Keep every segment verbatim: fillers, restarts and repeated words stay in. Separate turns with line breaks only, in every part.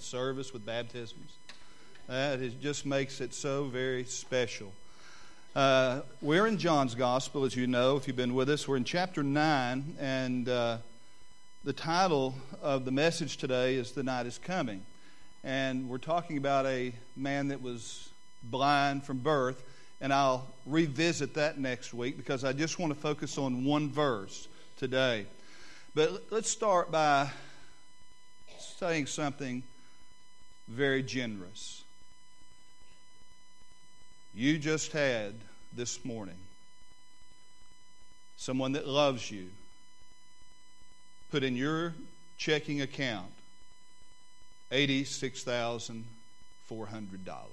service with baptisms. That is, just makes it so very special. Uh, we're in John's Gospel, as you know, if you've been with us. We're in chapter nine, and uh, the title of the message today is The Night is Coming. And we're talking about a man that was blind from birth, and I'll revisit that next week because I just want to focus on one verse today. But let's start by saying something very generous. You just had this morning someone that loves you put in your checking account eighty-six thousand four hundred dollars.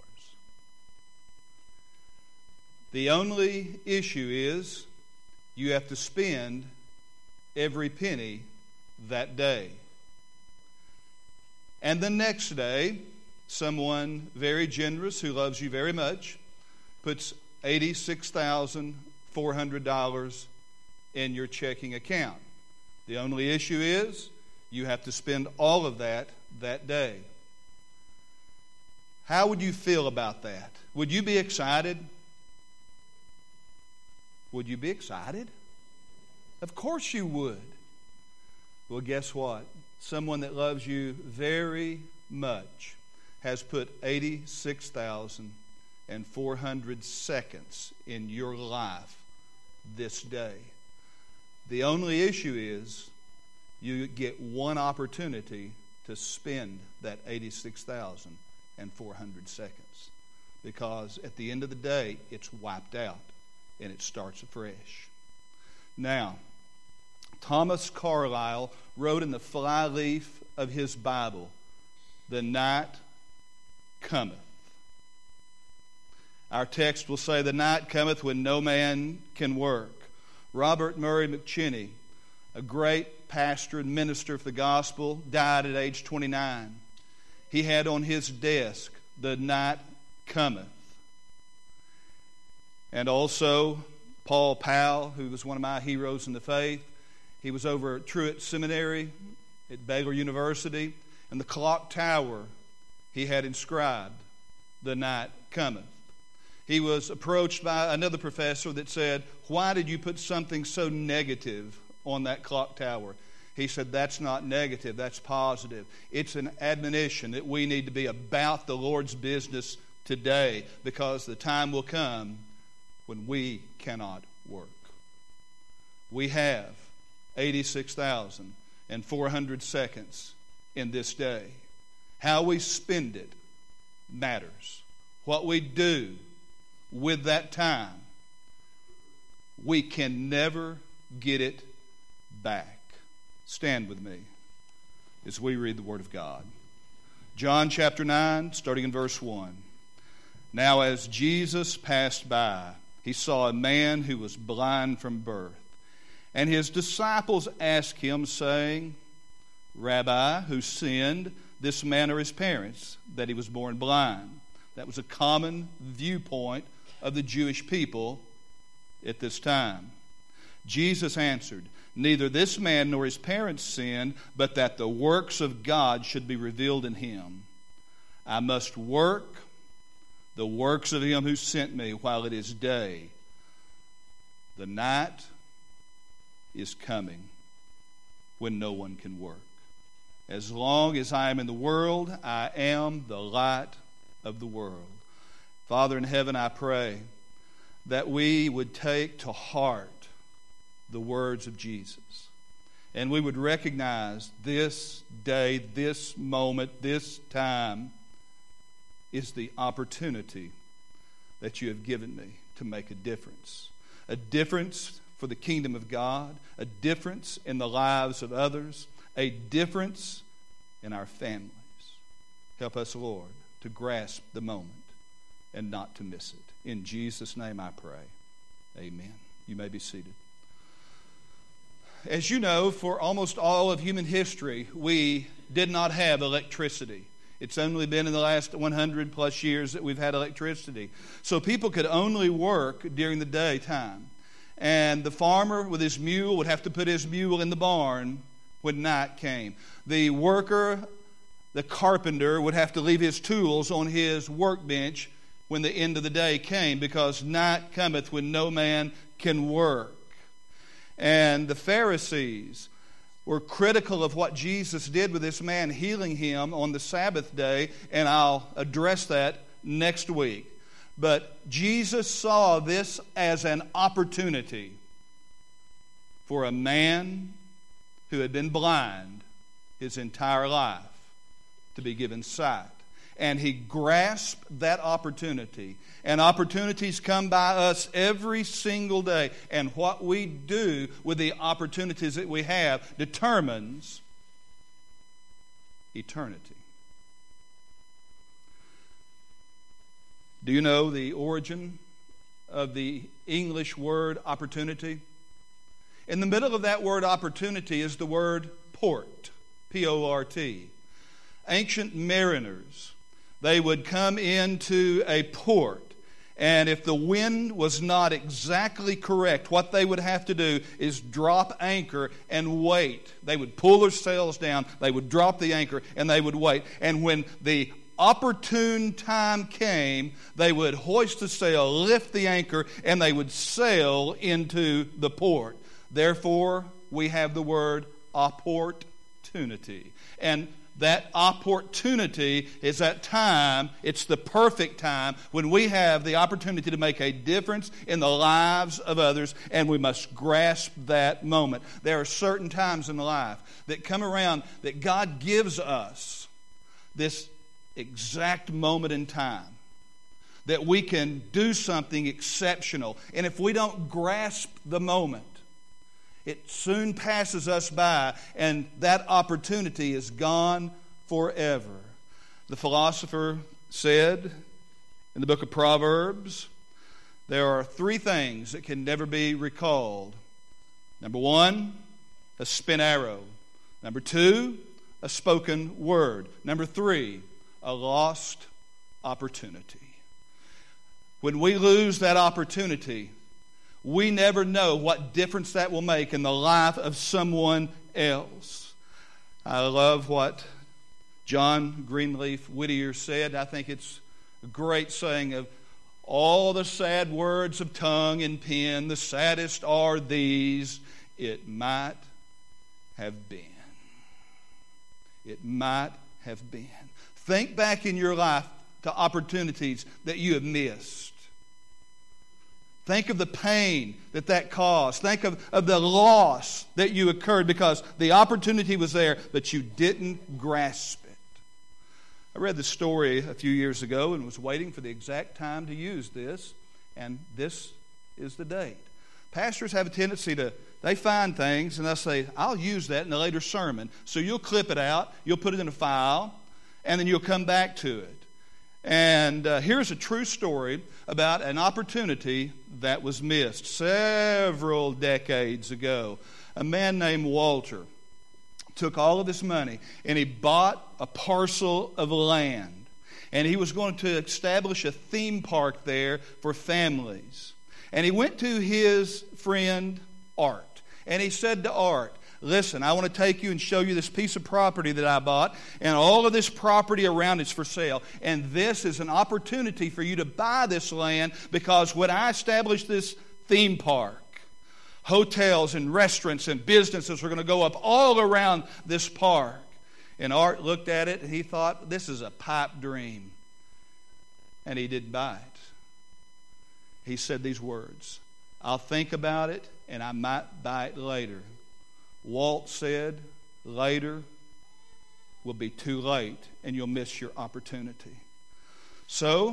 The only issue is you have to spend every penny that day. And the next day, someone very generous who loves you very much puts eighty-six thousand four hundred dollars in your checking account. The only issue is you have to spend all of that that day. How would you feel about that? Would you be excited? Would you be excited? Of course you would. Well, guess what? Someone that loves you very much has put eighty-six thousand four hundred seconds in your life this day. The only issue is you get one opportunity to spend that eighty-six thousand four hundred seconds, because at the end of the day, it's wiped out and it starts afresh. Now, Thomas Carlyle wrote in the flyleaf of his Bible, "The night cometh." Our text will say, "The night cometh when no man can work." Robert Murray McChesney, a great pastor and minister of the gospel, died at age twenty-nine. He had on his desk, "The night cometh." And also, Paul Powell, who was one of my heroes in the faith, he was over at Truett Seminary at Baylor University, and the clock tower he had inscribed, "The night cometh." He was approached by another professor that said, "Why did you put something so negative on that clock tower?" He said, "That's not negative, that's positive. It's an admonition that we need to be about the Lord's business today, because the time will come when we cannot work." We have eighty-six thousand four hundred seconds in this day. How we spend it matters. What we do with that time, we can never get it back. Stand with me as we read the Word of God. John chapter nine, starting in verse one. "Now as Jesus passed by, he saw a man who was blind from birth. And his disciples asked him, saying, 'Rabbi, who sinned, this man or his parents, that he was born blind?'" That was a common viewpoint of the Jewish people at this time. Jesus answered, "Neither this man nor his parents sinned, but that the works of God should be revealed in him. I must work the works of him who sent me while it is day. The night is coming when no one can work. As long as I am in the world, I am the light of the world." Father in heaven, I pray that we would take to heart the words of Jesus, and we would recognize this day, this moment, this time is the opportunity that you have given me to make a difference. A difference for the kingdom of God, a difference in the lives of others, a difference in our families. Help us, Lord, to grasp the moment and not to miss it. In Jesus' name I pray. Amen. You may be seated. As you know, for almost all of human history, we did not have electricity. It's only been in the last one hundred plus years that we've had electricity. So people could only work during the daytime. And the farmer with his mule would have to put his mule in the barn when night came. The worker the carpenter would have to leave his tools on his workbench when the end of the day came, because night cometh when no man can work. And the Pharisees were critical of what Jesus did with this man, healing him on the Sabbath day, and I'll address that next week. But Jesus saw this as an opportunity for a man who had been blind his entire life to be given sight. And he grasped that opportunity. And opportunities come by us every single day. And what we do with the opportunities that we have determines eternity. Do you know the origin of the English word opportunity? In the middle of that word opportunity is the word port, P O R T. Ancient mariners, they would come into a port, and if the wind was not exactly correct, what they would have to do is drop anchor and wait. They would pull their sails down, they would drop the anchor, and they would wait. And when the opportune time came, they would hoist the sail, lift the anchor, and they would sail into the port. Therefore, we have the word opportunity. And that opportunity is that time, it's the perfect time when we have the opportunity to make a difference in the lives of others, and we must grasp that moment. There are certain times in life that come around that God gives us this exact moment in time that we can do something exceptional. And if we don't grasp the moment, it soon passes us by, and that opportunity is gone forever. The philosopher said in the book of Proverbs, there are three things that can never be recalled. Number one, a spent arrow. Number two, a spoken word. Number three, a lost opportunity. When we lose that opportunity, we never know what difference that will make in the life of someone else. I love what John Greenleaf Whittier said. I think it's a great saying of all the sad words of tongue and pen, the saddest are these, it might have been. It might have been. Think back in your life to opportunities that you have missed. Think of the pain that that caused. Think of, of the loss that you occurred because the opportunity was there, but you didn't grasp it. I read the story a few years ago and was waiting for the exact time to use this, and this is the date. Pastors have a tendency to, they find things and they'll say, I'll use that in a later sermon. So you'll clip it out, you'll put it in a file, and then you'll come back to it. And uh, here's a true story about an opportunity that was missed several decades ago. A man named Walter took all of his money and he bought a parcel of land. And he was going to establish a theme park there for families. And he went to his friend Art. And he said to Art, listen, I want to take you and show you this piece of property that I bought, and all of this property around it's for sale. And this is an opportunity for you to buy this land, because when I establish this theme park, hotels and restaurants and businesses are going to go up all around this park. And Art looked at it and he thought, this is a pipe dream. And he didn't buy it. He said these words, I'll think about it and I might buy it later. Walt said, later will be too late and you'll miss your opportunity. So,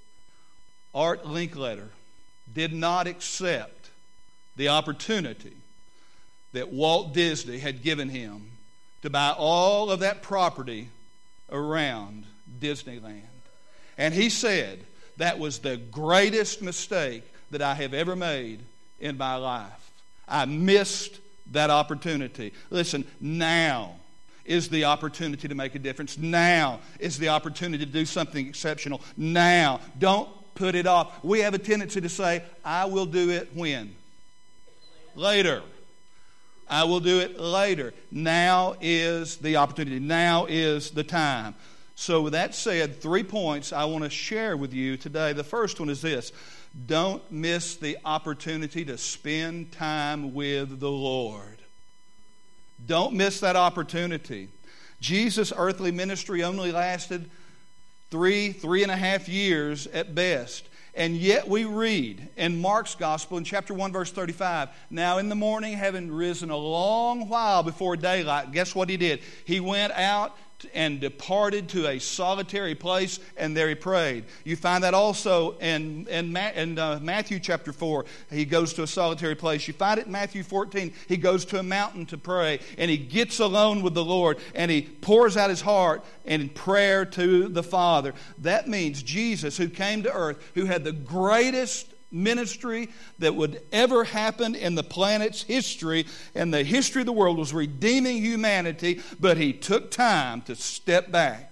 Art Linkletter did not accept the opportunity that Walt Disney had given him to buy all of that property around Disneyland. And he said, that was the greatest mistake that I have ever made in my life. I missed that opportunity. Listen, now is the opportunity to make a difference. Now is the opportunity to do something exceptional. Now. Don't put it off. We have a tendency to say, I will do it when? Later. I will do it later. Now is the opportunity. Now is the time. So with that said, three points I want to share with you today. The first one is this. Don't miss the opportunity to spend time with the Lord. Don't miss that opportunity. Jesus' earthly ministry only lasted three, three and a half years at best. And yet we read in Mark's Gospel in chapter one, verse thirty-five, now in the morning, having risen a long while before daylight, guess what he did? He went out and departed to a solitary place, and there he prayed. You find that also in, in, Ma- in uh, Matthew chapter four. He goes to a solitary place. You find it in Matthew fourteen. He goes to a mountain to pray, and he gets alone with the Lord, and he pours out his heart in prayer to the Father. That means Jesus, who came to earth, who had the greatest ministry that would ever happen in the planet's history, and the history of the world, was redeeming humanity, but he took time to step back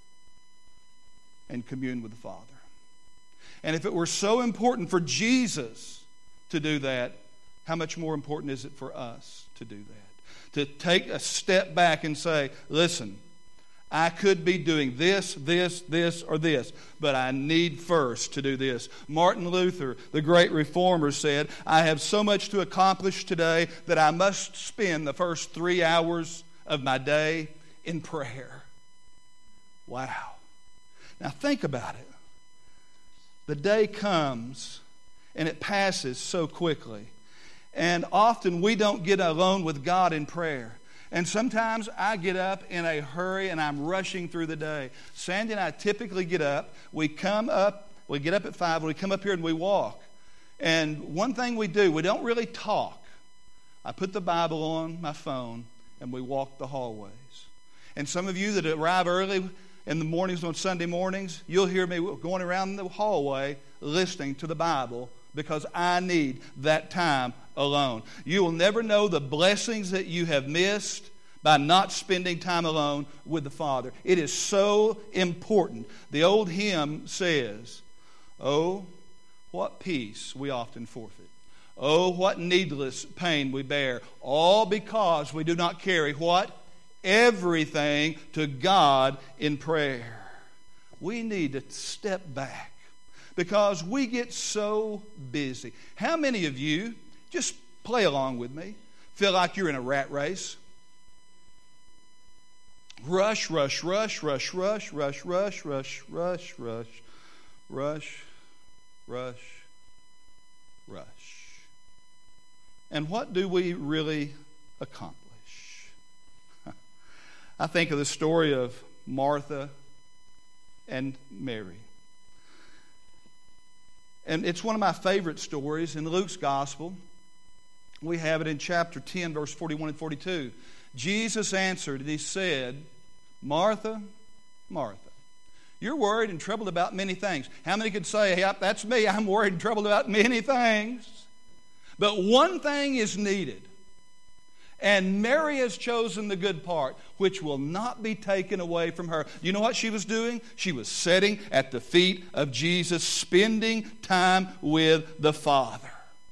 and commune with the Father. And if it were so important for Jesus to do that, how much more important is it for us to do that? To take a step back and say, listen, I could be doing this, this, this, or this, but I need first to do this. Martin Luther, the great reformer, said, I have so much to accomplish today that I must spend the first three hours of my day in prayer. Wow. Now think about it. The day comes and it passes so quickly. And often we don't get alone with God in prayer. And sometimes I get up in a hurry and I'm rushing through the day. Sandy and I typically get up. We come up, we get up at five, and we come up here and we walk. And one thing we do, we don't really talk. I put the Bible on my phone and we walk the hallways. And some of you that arrive early in the mornings on Sunday mornings, you'll hear me going around the hallway listening to the Bible, because I need that time alone. You will never know the blessings that you have missed by not spending time alone with the Father. It is so important. The old hymn says, oh, what peace we often forfeit. Oh, what needless pain we bear. All because we do not carry what? Everything to God in prayer. We need to step back, because we get so busy. How many of you, just play along with me, feel like you're in a rat race? Rush, rush, rush, rush, rush, rush, rush, rush, rush, rush, rush, rush, rush. And what do we really accomplish? I think of the story of Martha and Mary. And it's one of my favorite stories in Luke's Gospel. We have it in chapter ten, verse forty-one and forty-two. Jesus answered and he said, Martha, Martha, you're worried and troubled about many things. How many could say, hey, that's me, I'm worried and troubled about many things. But one thing is needed. And Mary has chosen the good part, which will not be taken away from her. You know what she was doing? She was sitting at the feet of Jesus, spending time with the Father.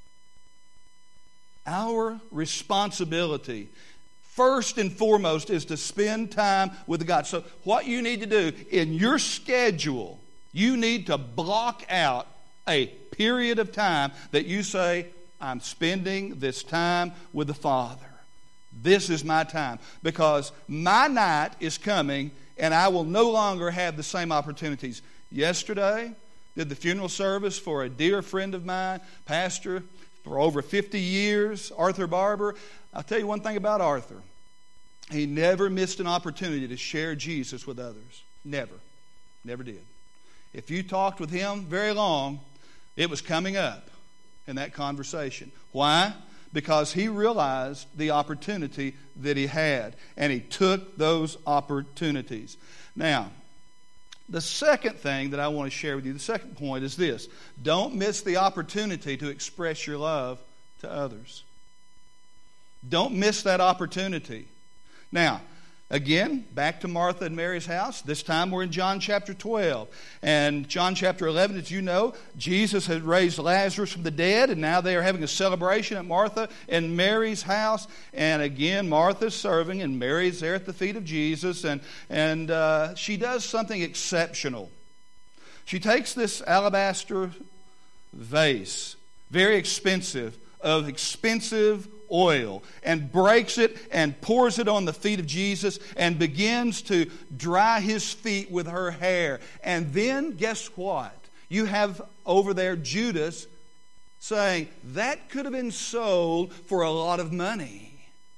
Our responsibility, first and foremost, is to spend time with God. So what you need to do in your schedule, you need to block out a period of time that you say, I'm spending this time with the Father. This is my time, because my night is coming and I will no longer have the same opportunities. Yesterday, did the funeral service for a dear friend of mine, pastor for over fifty years, Arthur Barber. I'll tell you one thing about Arthur. He never missed an opportunity to share Jesus with others. Never. Never did. If you talked with him very long, it was coming up in that conversation. Why? Because he realized the opportunity that he had, and he took those opportunities. Now, the second thing that I want to share with you, the second point is this. Don't miss the opportunity to express your love to others. Don't miss that opportunity. Now, Again, back to Martha and Mary's house. This time we're in John chapter twelve. And John chapter eleven, as you know, Jesus had raised Lazarus from the dead, and now they are having a celebration at Martha and Mary's house. And again, Martha's serving, and Mary's there at the feet of Jesus, and, and uh, she does something exceptional. She takes this alabaster vase, very expensive, of expensive oil, and breaks it and pours it on the feet of Jesus and begins to dry his feet with her hair. And then, guess what? You have over there Judas saying, that could have been sold for a lot of money.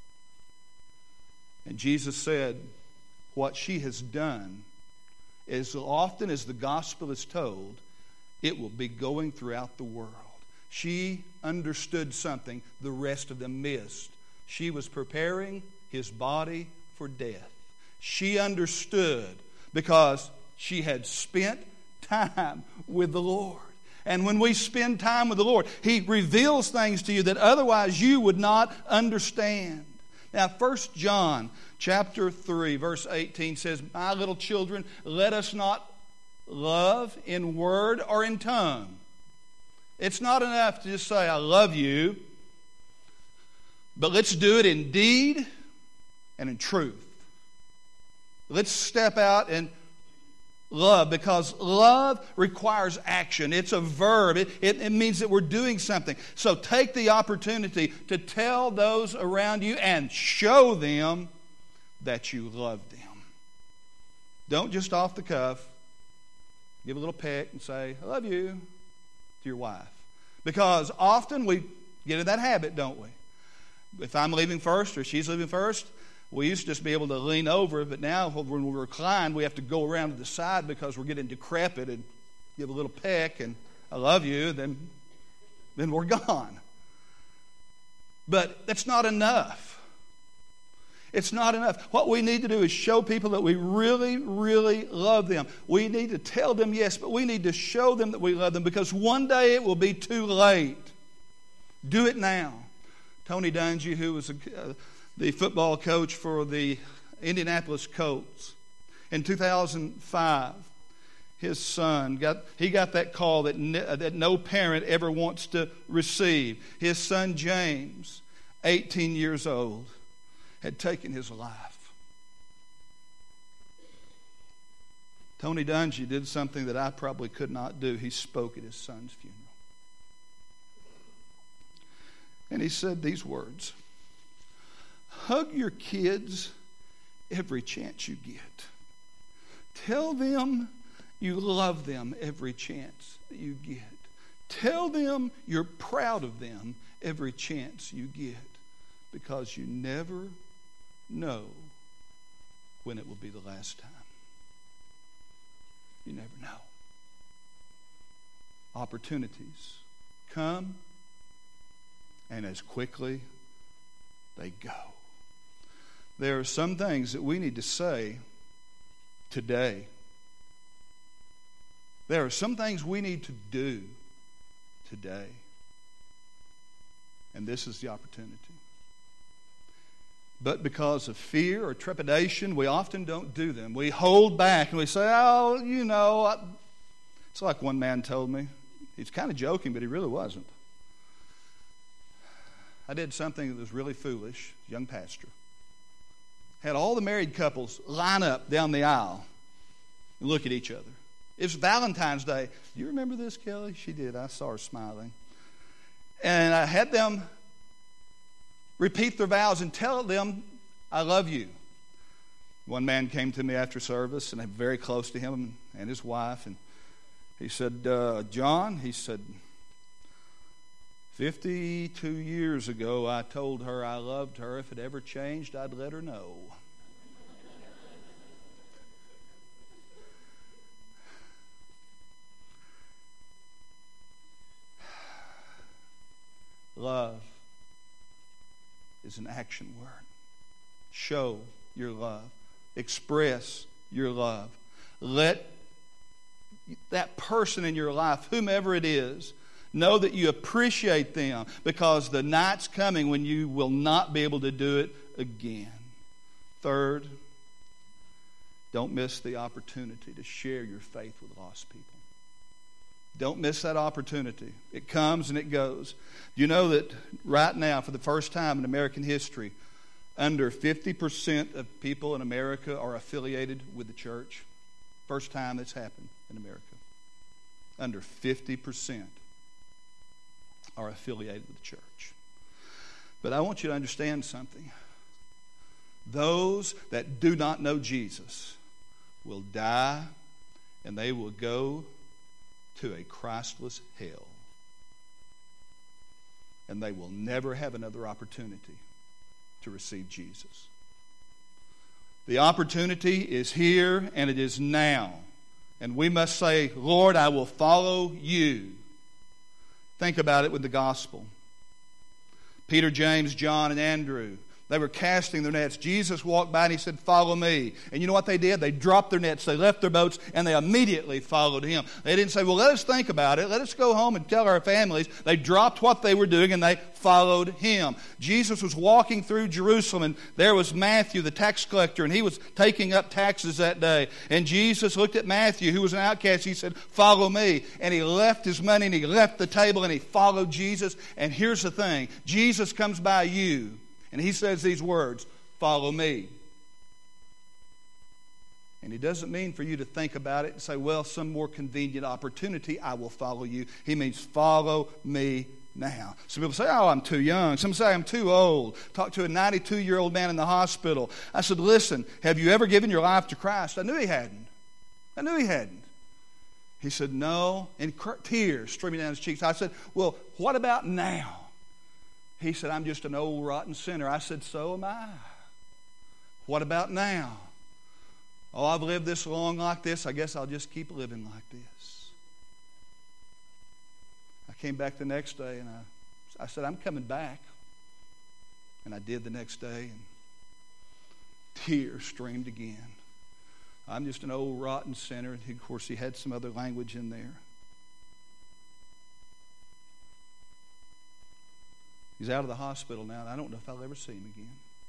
And Jesus said, what she has done, as often as the gospel is told, it will be going throughout the world. She understood something the rest of them missed. She was preparing his body for death. She understood because she had spent time with the Lord. And when we spend time with the Lord, He reveals things to you that otherwise you would not understand. Now, First John chapter three, verse eighteen says, my little children, let us not love in word or in tongue. It's not enough to just say, I love you, but let's do it in deed and in truth. Let's step out and love, because love requires action. It's a verb. It, it, it means that we're doing something. So take the opportunity to tell those around you and show them that you love them. Don't just off the cuff give a little peck and say, I love you, to your wife. Because often we get in that habit, don't we? If I'm leaving first or she's leaving first, we used to just be able to lean over, but now when we recline, we have to go around to the side because we're getting decrepit and give a little peck and I love you, then, then we're gone. But that's not enough. It's not enough. What we need to do is show people that we really, really love them. We need to tell them yes, but we need to show them that we love them, because one day it will be too late. Do it now. Tony Dungy, who was a, uh, the football coach for the Indianapolis Colts, in two thousand five, his son got he got that call that ne- that no parent ever wants to receive. His son James, eighteen years old, had taken his life. Tony Dungy did something that I probably could not do. He spoke at his son's funeral. And he said these words: hug your kids every chance you get. Tell them you love them every chance that you get. Tell them you're proud of them every chance you get, because you never know when it will be the last time. You never know. Opportunities come, and as quickly they go. There are some things that we need to say today. There are some things we need to do today. And this is the opportunity. But because of fear or trepidation, we often don't do them. We hold back and we say, oh, you know. I... It's like one man told me. He's kind of joking, but he really wasn't. I did something that was really foolish, young pastor. Had all the married couples line up down the aisle and look at each other. It was Valentine's Day. Do you remember this, Kelly? She did. I saw her smiling. And I had them repeat their vows and tell them, I love you. One man came to me after service, and I'm very close to him and his wife, and he said, uh, John, he said, fifty-two years ago I told her I loved her. If it ever changed, I'd let her know. Love is an action word. Show your love. Express your love. Let that person in your life, whomever it is, know that you appreciate them, because the night's coming when you will not be able to do it again. Third, don't miss the opportunity to share your faith with lost people. Don't miss that opportunity. It comes and it goes. Do you know that right now, for the first time in American history, under fifty percent of people in America are affiliated with the church? First time that's happened in America. Under fifty percent are affiliated with the church. But I want you to understand something. Those that do not know Jesus will die and they will go to a Christless hell. And they will never have another opportunity to receive Jesus. The opportunity is here and it is now. And we must say, Lord, I will follow you. Think about it with the gospel. Peter, James, John, and Andrew, they were casting their nets. Jesus walked by and he said, follow me. And you know what they did? They dropped their nets, they left their boats, and they immediately followed him. They didn't say, well, let us think about it. Let us go home and tell our families. They dropped what they were doing and they followed him. Jesus was walking through Jerusalem, and there was Matthew, the tax collector, and he was taking up taxes that day. And Jesus looked at Matthew, who was an outcast. He said, follow me. And he left his money and he left the table and he followed Jesus. And here's the thing. Jesus comes by you. And he says these words, follow me. And he doesn't mean for you to think about it and say, well, some more convenient opportunity, I will follow you. He means follow me now. Some people say, oh, I'm too young. Some say I'm too old. Talked to a ninety-two-year-old man in the hospital. I said, listen, have you ever given your life to Christ? I knew he hadn't. I knew he hadn't. He said, no. And tears streaming down his cheeks. I said, well, what about now? He said, I'm just an old rotten sinner. I said, so am I. What about now? Oh, I've lived this long like this. I guess I'll just keep living like this. I came back the next day and I, I said, I'm coming back. And I did the next day, and tears streamed again. I'm just an old rotten sinner. And of course, he had some other language in there. He's out of the hospital now, and I don't know if I'll ever see him again.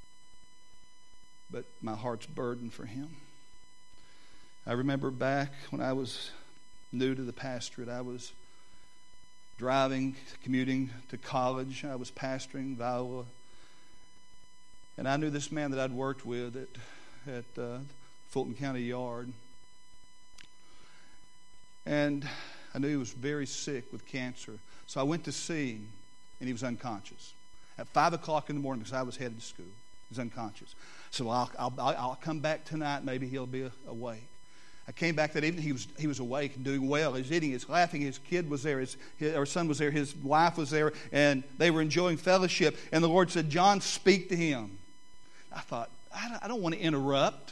But my heart's burdened for him. I remember back when I was new to the pastorate, I was driving, commuting to college. I was pastoring Viola. And I knew this man that I'd worked with at, at uh, Fulton County Yard. And I knew he was very sick with cancer. So I went to see him. And he was unconscious. At five o'clock in the morning, because I was headed to school. He was unconscious. So I'll, I'll, I'll come back tonight. Maybe he'll be awake. I came back that evening. He was, he was awake and doing well. He was eating. He was laughing. His kid was there. His, his, our son was there. His wife was there. And they were enjoying fellowship. And the Lord said, John, speak to him. I thought, I don't, I don't want to interrupt.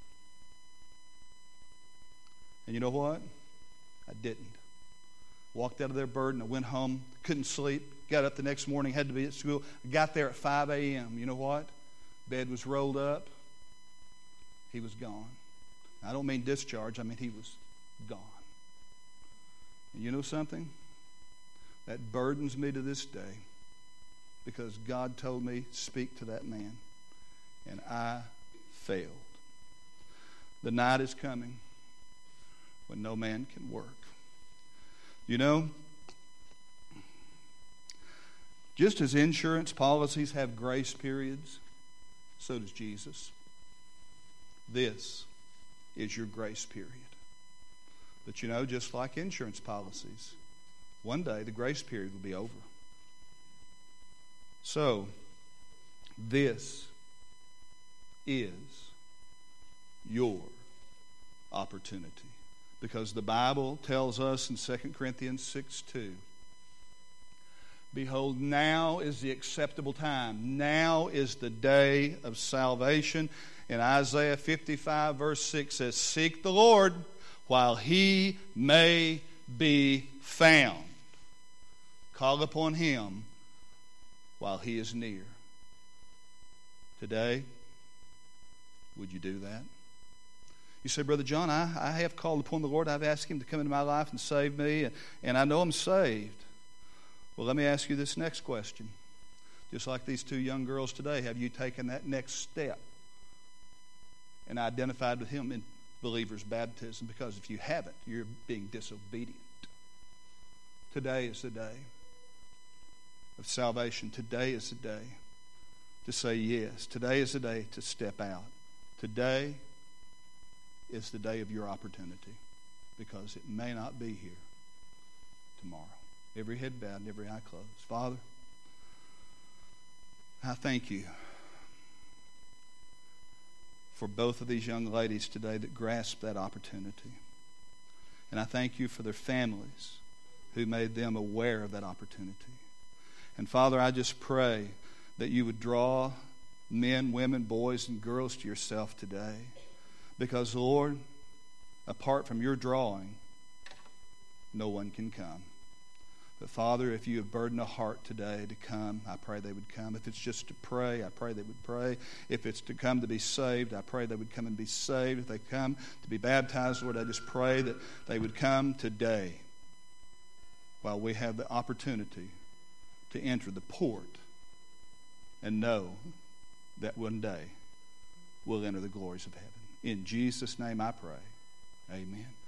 And you know what? I didn't. Walked out of their burden. I went home. Couldn't sleep. Got up the next morning, had to be at school. Got there at five a.m. You know what? Bed was rolled up. He was gone. I don't mean discharge. I mean he was gone. And you know something? That burdens me to this day, because God told me, speak to that man. And I failed. The night is coming when no man can work. You know, just as insurance policies have grace periods, so does Jesus. This is your grace period. But you know, just like insurance policies, one day the grace period will be over. So, this is your opportunity. Because the Bible tells us in Second Corinthians six two, behold, now is the acceptable time. Now is the day of salvation. And Isaiah fifty-five verse six says, seek the Lord while he may be found. Call upon him while he is near. Today, would you do that? You say, Brother John, I, I have called upon the Lord. I've asked him to come into my life and save me, and, and I know I'm saved. Well, let me ask you this next question. Just like these two young girls today, have you taken that next step and identified with him in, believer's baptism, because if you haven't, you're being disobedient. Today is the day of salvation. Today is the day to say yes. Today is the day to step out. Today is the day of your opportunity, because it may not be here tomorrow. Every head bowed and every eye closed. Father, I thank you for both of these young ladies today that grasped that opportunity. And I thank you for their families who made them aware of that opportunity. And Father, I just pray that you would draw men, women, boys, and girls to yourself today. Because, Lord, apart from your drawing, no one can come. But Father, if you have burdened a heart today to come, I pray they would come. If it's just to pray, I pray they would pray. If it's to come to be saved, I pray they would come and be saved. If they come to be baptized, Lord, I just pray that they would come today while we have the opportunity to enter the port and know that one day we'll enter the glories of heaven. In Jesus' name I pray. Amen.